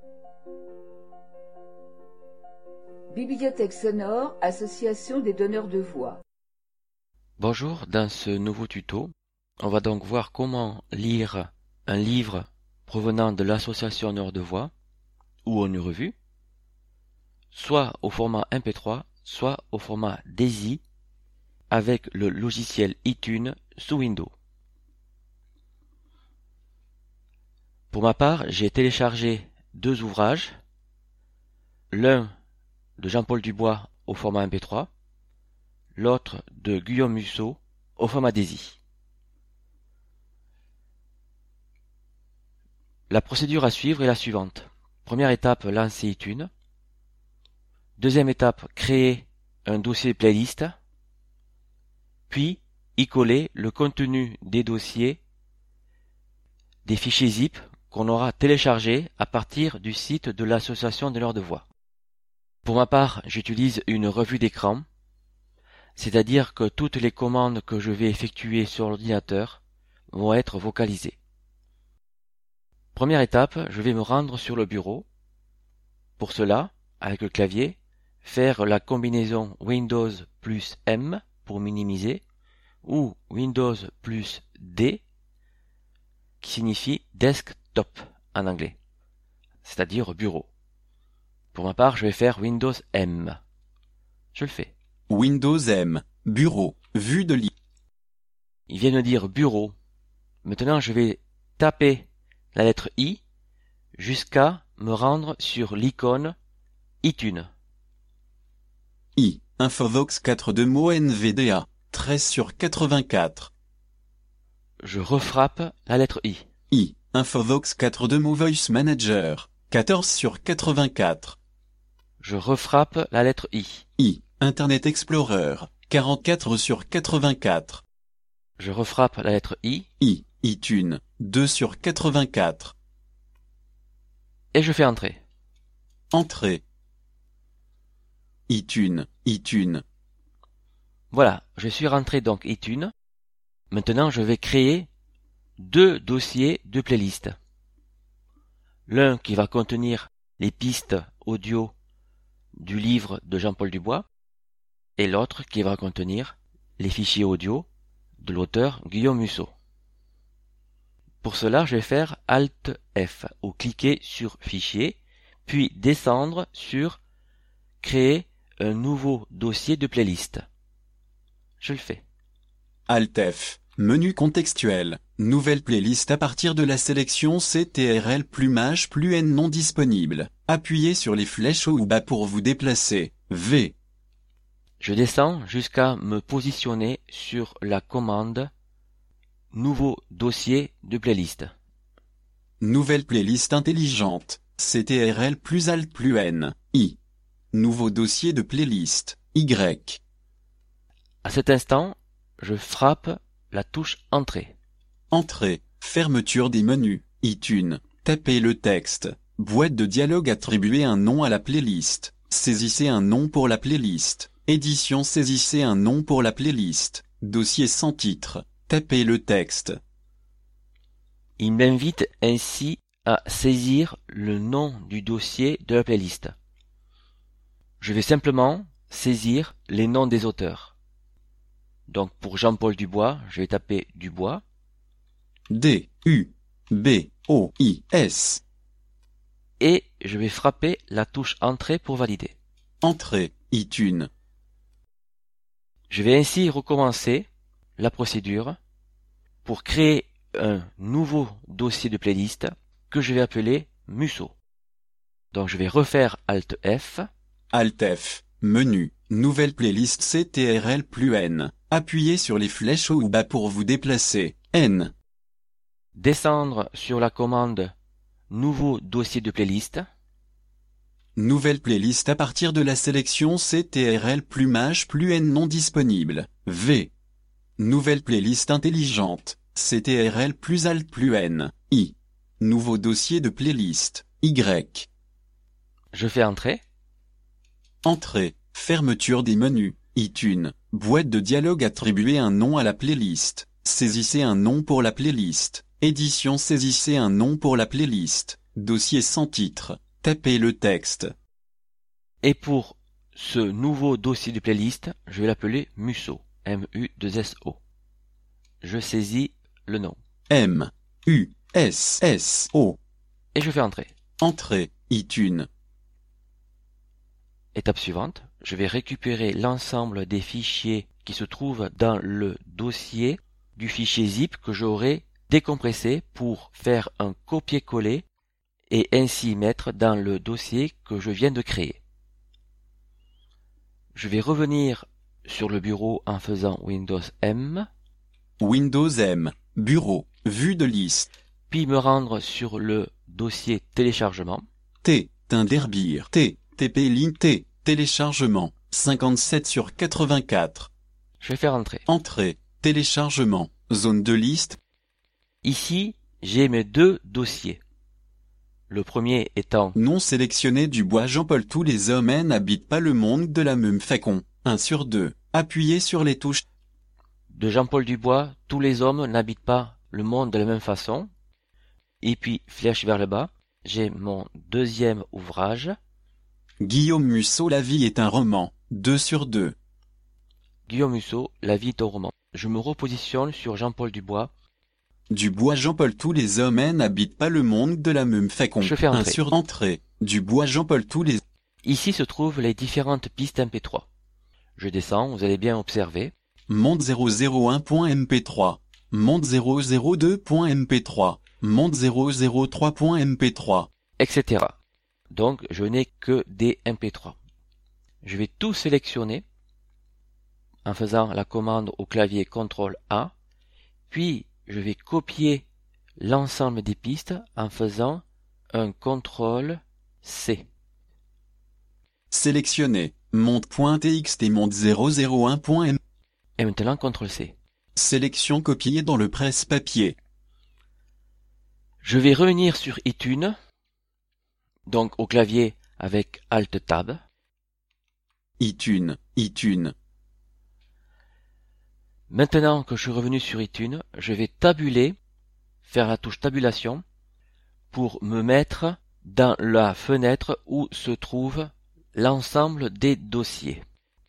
Bibliothèque sonore, association des donneurs de voix. Bonjour, dans ce nouveau tuto, on va donc voir comment lire un livre provenant de l'association Donneurs de voix ou en revue, soit au format MP3, soit au format DAISY avec le logiciel iTunes sous Windows. Pour ma part, j'ai téléchargé deux ouvrages, l'un de Jean-Paul Dubois au format MP3, l'autre de Guillaume Musso au format DAISY. La procédure à suivre est la suivante. Première étape, lancer iTunes. Deuxième étape, créer un dossier playlist. Puis, y coller le contenu des dossiers, des fichiers zip qu'on aura téléchargés à partir du site de l'association Donneurs de voix. Pour ma part, j'utilise une revue d'écran, c'est-à-dire que toutes les commandes que je vais effectuer sur l'ordinateur vont être vocalisées. Première étape, je vais me rendre sur le bureau. Pour cela, avec le clavier, faire la combinaison Windows plus M pour minimiser, ou Windows plus D, qui signifie desktop en anglais, c'est-à-dire bureau. Pour ma part, je vais faire Windows M. Je le fais. Windows M, bureau, vue de l'île. Il vient de dire bureau. Maintenant, je vais taper la lettre I jusqu'à me rendre sur l'icône iTunes. I, Infovox 4 de mots NVDA, 13/84. Je refrappe la lettre I. I, Infovox 4 de mots Voice Manager, 14/84. Je refrappe la lettre I. I, Internet Explorer, 44/84. Je refrappe la lettre I. I, iTunes, 2/84. Et je fais entrer. Entrée. iTunes, iTunes. Voilà, je suis rentré donc iTunes. Maintenant, je vais créer deux dossiers de playlist. L'un qui va contenir les pistes audio du livre de Jean-Paul Dubois et l'autre qui va contenir les fichiers audio de l'auteur Guillaume Musso. Pour cela, je vais faire Alt F ou cliquer sur Fichier, puis descendre sur Créer un nouveau dossier de playlist. Je le fais. Alt F, menu contextuel, nouvelle playlist à partir de la sélection CTRL +H plus N non disponible. Appuyez sur les flèches haut ou bas pour vous déplacer. V. Je descends jusqu'à me positionner sur la commande Nouveau dossier de playlist. Nouvelle playlist intelligente. CTRL plus Alt plus N. I. Nouveau dossier de playlist. Y. À cet instant, je frappe la touche Entrée. Entrée. Fermeture des menus. iTunes. Tapez le texte. Boîte de dialogue attribuez un nom à la playlist. Saisissez un nom pour la playlist. Édition saisissez un nom pour la playlist. Dossier sans titre. Tapez le texte. Il m'invite ainsi à saisir le nom du dossier de la playlist. Je vais simplement saisir les noms des auteurs. Donc pour Jean-Paul Dubois, je vais taper Dubois. D, U, B, O, I, S. Et je vais frapper la touche Entrée pour valider. Entrée, iTunes. Je vais ainsi recommencer la procédure pour créer un nouveau dossier de playlist que je vais appeler Musso. Donc je vais refaire Alt F. Alt F, menu, nouvelle playlist CTRL plus N. Appuyez sur les flèches haut ou bas pour vous déplacer. N. Descendre sur la commande Nouveau dossier de playlist. Nouvelle playlist à partir de la sélection CTRL +H plus N non disponible. V. Nouvelle playlist intelligente. CTRL plus Alt plus N. I. Nouveau dossier de playlist. Y. Je fais entrer. Entrée. Fermeture des menus. iTunes. Boîte de dialogue attribuez un nom à la playlist. Saisissez un nom pour la playlist. Édition saisissez un nom pour la playlist. Dossier sans titre. tapez le texte. Et pour ce nouveau dossier de playlist, je vais l'appeler Musso. M-U-2-S-O. Je saisis le nom. M-U-S-S-O. Et je fais entrer. Entrée, iTunes. Étape suivante, je vais récupérer l'ensemble des fichiers qui se trouvent dans le dossier du fichier zip que j'aurai décompressé pour faire un copier-coller et ainsi mettre dans le dossier que je viens de créer. Je vais revenir sur le bureau en faisant Windows M, Windows M, bureau, vue de liste. puis me rendre sur le dossier téléchargement. T, Tinderbir, T, TP-Link, T, téléchargement, 57/84. Je vais faire entrer. Entrée, téléchargement, zone de liste. Ici, j'ai mes deux dossiers. Le premier étant Non sélectionné du bois Jean-Paul. Tous les hommes n'habitent pas le monde de la même façon. 1 sur 2. Appuyez sur les touches. de Jean-Paul Dubois, tous les hommes n'habitent pas le monde de la même façon. Et puis, flèche vers le bas, j'ai mon deuxième ouvrage. Guillaume Musso, La vie est un roman. 2 sur 2. Guillaume Musso, La vie est un roman. Je me repositionne sur Jean-Paul Dubois. Dubois Jean-Paul. Tous les hommes n'habitent pas le monde de la même façon. Je fais 1 entrer. sur entrée. Dubois Jean-Paul. Tous les... Ici se trouvent les différentes pistes MP3. Je descends, vous allez bien observer. Monde 001.mp3. Monde 002.mp3. Monde 003.mp3. Etc. Donc, je n'ai que des MP3. Je vais tout sélectionner en faisant la commande au clavier CTRL-A, puis je vais copier l'ensemble des pistes en faisant un CTRL-C. Sélectionner monde.txt et monde 001.m. Et maintenant CTRL-C. Sélection copiée dans le presse-papier. Je vais revenir sur iTunes, donc au clavier avec Alt-Tab. iTunes, iTunes. Maintenant que je suis revenu sur iTunes, je vais tabuler, faire la touche tabulation, pour me mettre dans la fenêtre où se trouve l'ensemble des dossiers.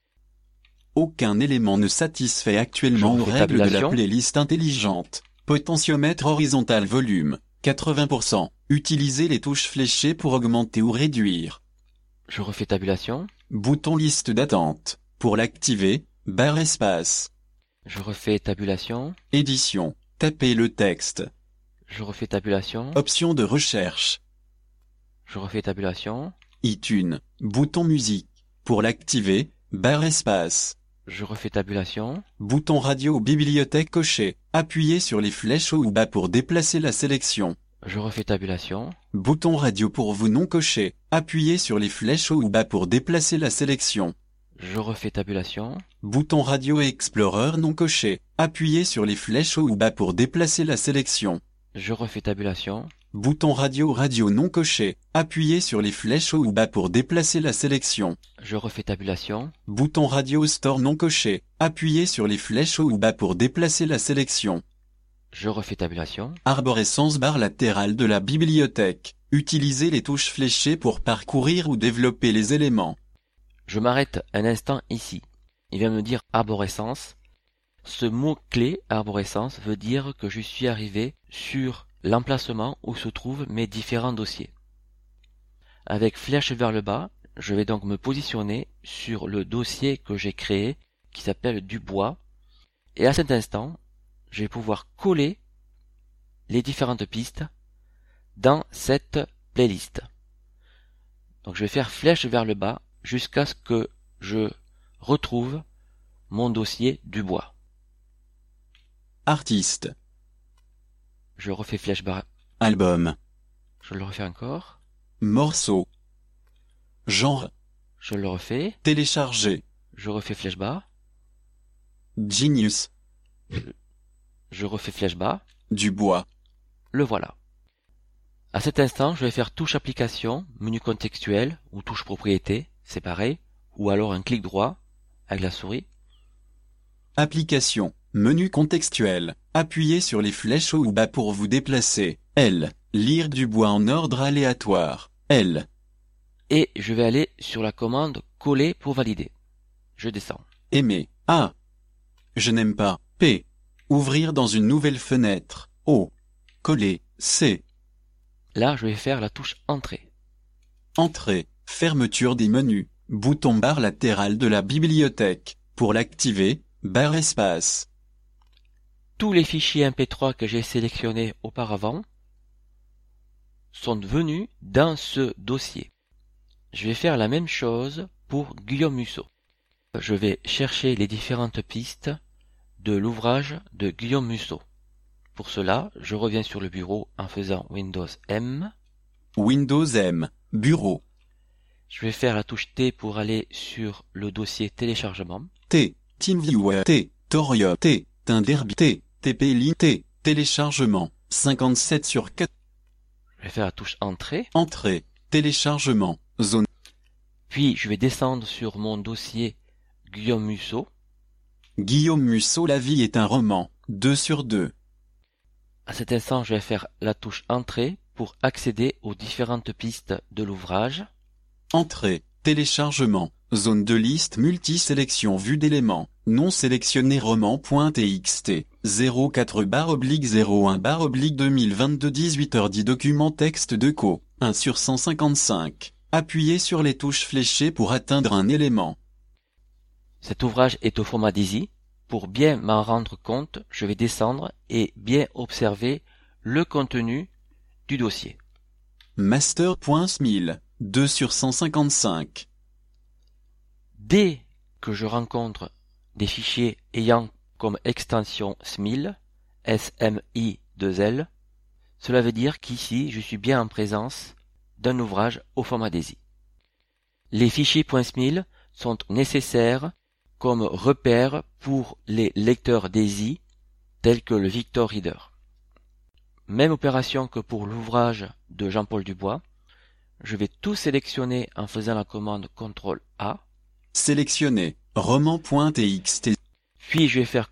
Aucun élément ne satisfait actuellement Je aux refais règles de la tabulation. playlist intelligente. Potentiomètre horizontal volume, 80%. Utilisez les touches fléchées pour augmenter ou réduire. Je refais tabulation. Bouton liste d'attente. Pour l'activer, barre espace. Je refais tabulation. Édition. Tapez le texte. Je refais tabulation. Option de recherche. Je refais tabulation. iTunes. Bouton musique. Pour l'activer, barre espace. Je refais tabulation. Bouton radio ou bibliothèque coché. Appuyez sur les flèches haut ou bas pour déplacer la sélection. Je refais tabulation. Bouton radio pour vous non coché. Appuyez sur les flèches haut ou bas pour déplacer la sélection. Je refais tabulation. Bouton radio et Explorer non coché. Appuyez sur les flèches haut ou bas pour déplacer la sélection. Je refais tabulation. Bouton radio non coché. Appuyez sur les flèches haut ou bas pour déplacer la sélection. Je refais tabulation. Bouton radio store non coché. Appuyez sur les flèches haut ou bas pour déplacer la sélection. Je refais tabulation. Arborescence barre latérale de la bibliothèque. Utilisez les touches fléchées pour parcourir ou développer les éléments. Je m'arrête un instant ici. Il vient me dire arborescence. Ce mot-clé, arborescence, veut dire que je suis arrivé sur l'emplacement où se trouvent mes différents dossiers. Avec flèche vers le bas, je vais donc me positionner sur le dossier que j'ai créé, qui s'appelle Dubois. Et à cet instant, je vais pouvoir coller les différentes pistes dans cette playlist. Donc je vais faire flèche vers le bas jusqu'à ce que je retrouve mon dossier Dubois. Artiste. Je refais flèche bas. Album. Je le refais encore. Morceau. Genre. Je le refais. Télécharger. Je refais flèche bas. Genius. Je refais flèche bas. Dubois. Le voilà. À cet instant, je vais faire touche application, menu contextuel ou touche propriété, c'est pareil, ou alors un clic droit avec la souris. Application. Menu contextuel. Appuyez sur les flèches haut ou bas pour vous déplacer. L. Lire Dubois en ordre aléatoire. L. et je vais aller sur la commande coller pour valider. Je descends. Aimer. A. Je n'aime pas. P. Ouvrir dans une nouvelle fenêtre. O. Coller. C. Là, je vais faire la touche entrée. Entrée. Fermeture des menus. Bouton barre latéral de la bibliothèque. Pour l'activer, barre espace. Tous les fichiers MP3 que j'ai sélectionnés auparavant sont venus dans ce dossier. Je vais faire la même chose pour Guillaume Musso. Je vais chercher les différentes pistes de l'ouvrage de Guillaume Musso. Pour cela, je reviens sur le bureau en faisant Windows M. Windows M. Bureau. Je vais faire la touche T pour aller sur le dossier téléchargement. T. TeamViewer. T. Torio. T. Tinderby. T. TP-Link. T. Téléchargement. 57/4. Je vais faire la touche Entrée. Entrée. Téléchargement. Zone. Puis je vais descendre sur mon dossier Guillaume Musso. Guillaume Musso. La vie est un roman. 2/2. À cet instant, je vais faire la touche Entrée pour accéder aux différentes pistes de l'ouvrage. Entrée. Téléchargement. Zone de liste multi-sélection vue d'éléments. Non sélectionné roman.txt. 04/01/2022 18h10 document texte de co. 1/155. Appuyez sur les touches fléchées pour atteindre un élément. Cet ouvrage est au format DAISY. Pour bien m'en rendre compte, je vais descendre et bien observer le contenu du dossier. Master.smil. 2/155. Dès que je rencontre des fichiers ayant comme extension SMIL, SMI2L, cela veut dire qu'ici je suis bien en présence d'un ouvrage au format DAISY. Les fichiers .smil sont nécessaires comme repère pour les lecteurs DAISY tels que le Victor Reader. Même opération que pour l'ouvrage de Jean-Paul Dubois. Je vais tout sélectionner en faisant la commande CTRL-A. Sélectionner. Roman.txt. Puis je vais faire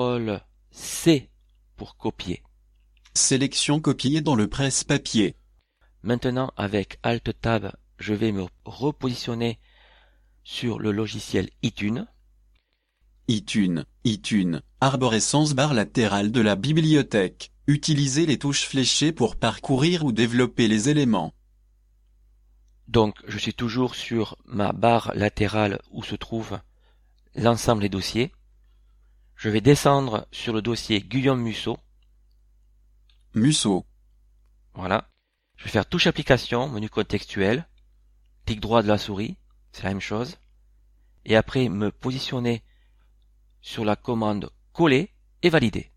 CTRL-C pour copier. Sélection copiée dans le presse-papier. Maintenant, avec Alt-Tab, je vais me repositionner sur le logiciel iTunes. iTunes. iTunes. Arborescence barre latérale de la bibliothèque. Utilisez les touches fléchées pour parcourir ou développer les éléments. Donc, je suis toujours sur ma barre latérale où se trouve l'ensemble des dossiers. Je vais descendre sur le dossier Guillaume Musso. Musso. Voilà. Je vais faire touche application, menu contextuel, clic droit de la souris, c'est la même chose. Et après, me positionner sur la commande coller et valider.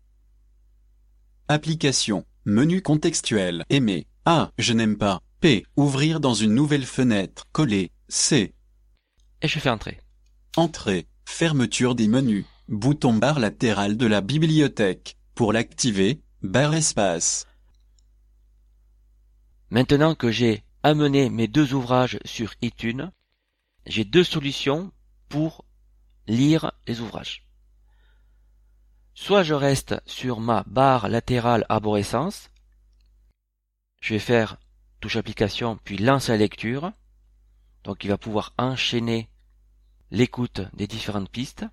Application. Menu contextuel. Aimer. A. Je n'aime pas. P. Ouvrir dans une nouvelle fenêtre. Coller. C. Et je fais entrer. Entrée. Fermeture des menus. Bouton barre latéral de la bibliothèque. Pour l'activer, barre espace. Maintenant que j'ai amené mes deux ouvrages sur iTunes, j'ai deux solutions pour lire les ouvrages. Soit je reste sur ma barre latérale arborescence, je vais faire touche application puis lance la lecture, donc il va pouvoir enchaîner l'écoute des différentes pistes.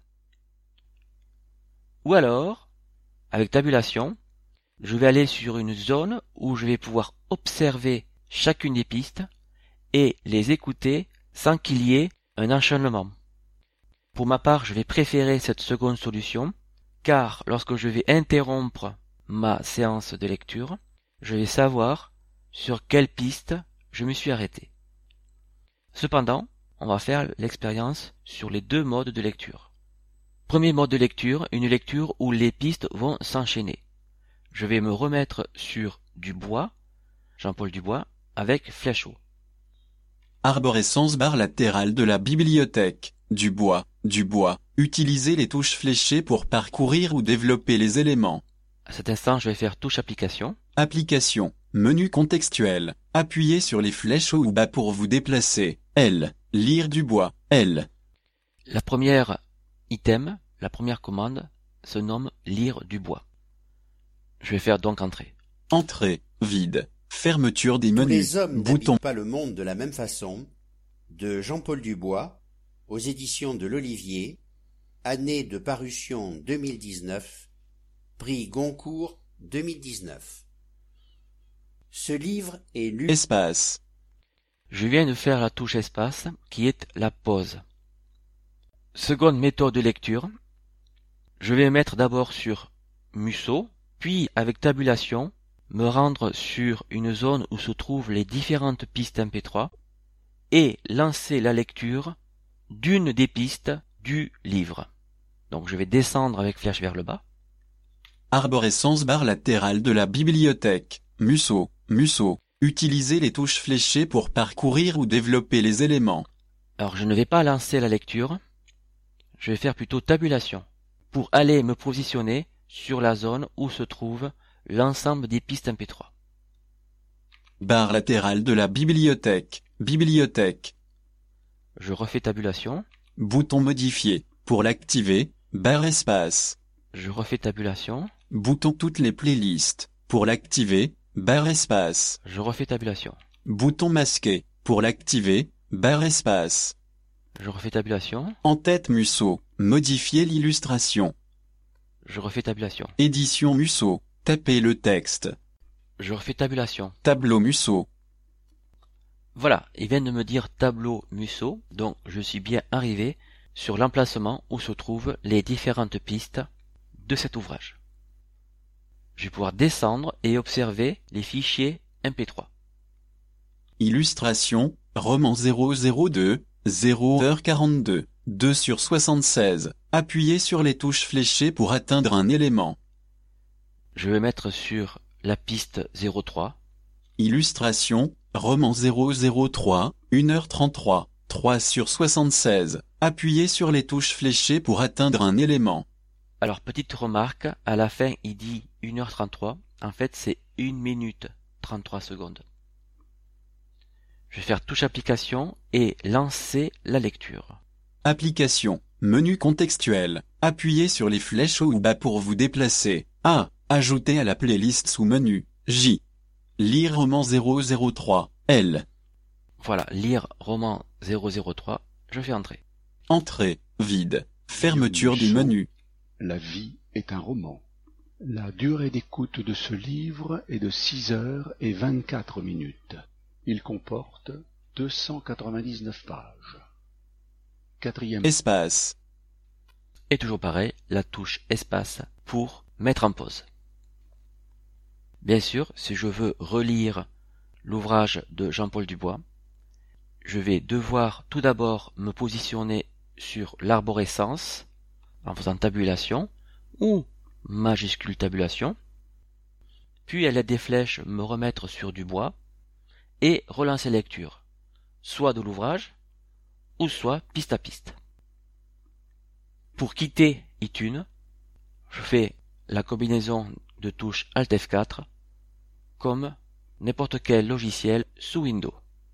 Ou alors, avec tabulation, je vais aller sur une zone où je vais pouvoir observer chacune des pistes et les écouter sans qu'il y ait un enchaînement. Pour ma part, je vais préférer cette seconde solution, car lorsque je vais interrompre ma séance de lecture, je vais savoir sur quelle piste je me suis arrêté. Cependant, on va faire l'expérience sur les deux modes de lecture. Premier mode de lecture, une lecture où les pistes vont s'enchaîner. Je vais me remettre sur Dubois, Jean-Paul Dubois, avec flèche haut. Arborescence barre latérale de la bibliothèque. Dubois. Dubois. Utilisez les touches fléchées pour parcourir ou développer les éléments. À cet instant, je vais faire touche application. Application. Menu contextuel. Appuyez sur les flèches haut ou bas pour vous déplacer. L. Lire Dubois. L. La première item, la première commande, se nomme lire Dubois. Je vais faire donc entrer. Entrée. Vide. Fermeture des Tous menus. les hommes Bouton. n'habitent pas le monde de la même façon, de Jean-Paul Dubois, aux éditions de l'Olivier, année de parution 2019, prix Goncourt 2019. Ce livre est lu... Espace. Je viens de faire la touche espace, qui est la pause. Seconde méthode de lecture. Je vais mettre d'abord sur Musso, puis avec tabulation, me rendre sur une zone où se trouvent les différentes pistes MP3 et lancer la lecture d'une des pistes du livre. Donc je vais descendre avec flèche vers le bas. Arborescence barre latérale de la bibliothèque. Musso. Utilisez les touches fléchées pour parcourir ou développer les éléments. Alors je ne vais pas lancer la lecture, je vais faire plutôt tabulation pour aller me positionner sur la zone où se trouve l'ensemble des pistes MP3. Barre latérale de la bibliothèque. Je refais tabulation. Bouton modifié. Pour l'activer, barre espace. Je refais tabulation. Bouton toutes les playlists. Pour l'activer, barre espace. Je refais tabulation. Bouton masqué. Pour l'activer, barre espace. Je refais tabulation. En-tête Musso. Modifier l'illustration. Je refais tabulation. Édition Musso. Tapez le texte. Je refais tabulation. Tableau Musso. Voilà, il vient de me dire tableau Musso, donc je suis bien arrivé sur l'emplacement où se trouvent les différentes pistes de cet ouvrage. Je vais pouvoir descendre et observer les fichiers MP3. Illustration, roman 002, 0h42, 2/76. Appuyez sur les touches fléchées pour atteindre un élément. Je vais mettre sur la piste 03. Illustration, roman 003, 1h33, 3/76. Appuyez sur les touches fléchées pour atteindre un élément. Alors, petite remarque, à la fin, il dit 1h33. En fait, c'est 1 minute 33 secondes. Je vais faire touche application et lancer la lecture. Application. Menu contextuel. Appuyez sur les flèches haut ou bas pour vous déplacer. A. Ajouter à la playlist sous menu. J. Lire roman 003. L. Voilà, lire roman 003. Je fais entrer. Entrée. Vide. Fermeture du Musso. menu. La vie est un roman. La durée d'écoute de ce livre est de 6 heures et 24 minutes. Il comporte 299 pages. Quatrième. Espace. Et toujours pareil, la touche espace pour mettre en pause. Bien sûr, si je veux relire l'ouvrage de Jean-Paul Dubois, je vais devoir tout d'abord me positionner sur l'arborescence en faisant tabulation ou majuscule tabulation, puis à l'aide des flèches me remettre sur Dubois et relancer lecture, soit de l'ouvrage ou soit piste à piste. Pour quitter iTunes, je fais la combinaison de touches Alt F4 comme n'importe quel logiciel sous Windows.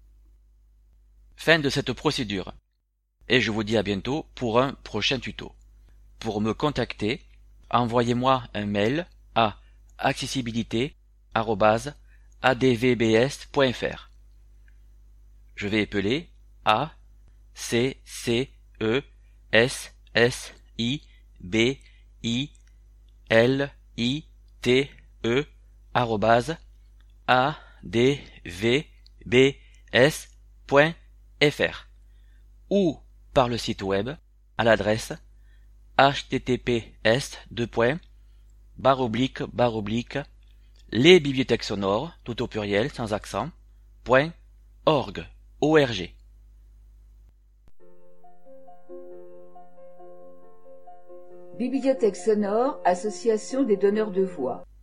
Fin de cette procédure. Et je vous dis à bientôt pour un prochain tuto. Pour me contacter, envoyez-moi un mail à accessibilité@advbs.fr. Je vais épeler accessibilité@advbs.fr ou par le site web à l'adresse https://lesbibliothèques sonores tout au pluriel sans accent .org. Bibliothèque sonore, association des donneurs de voix.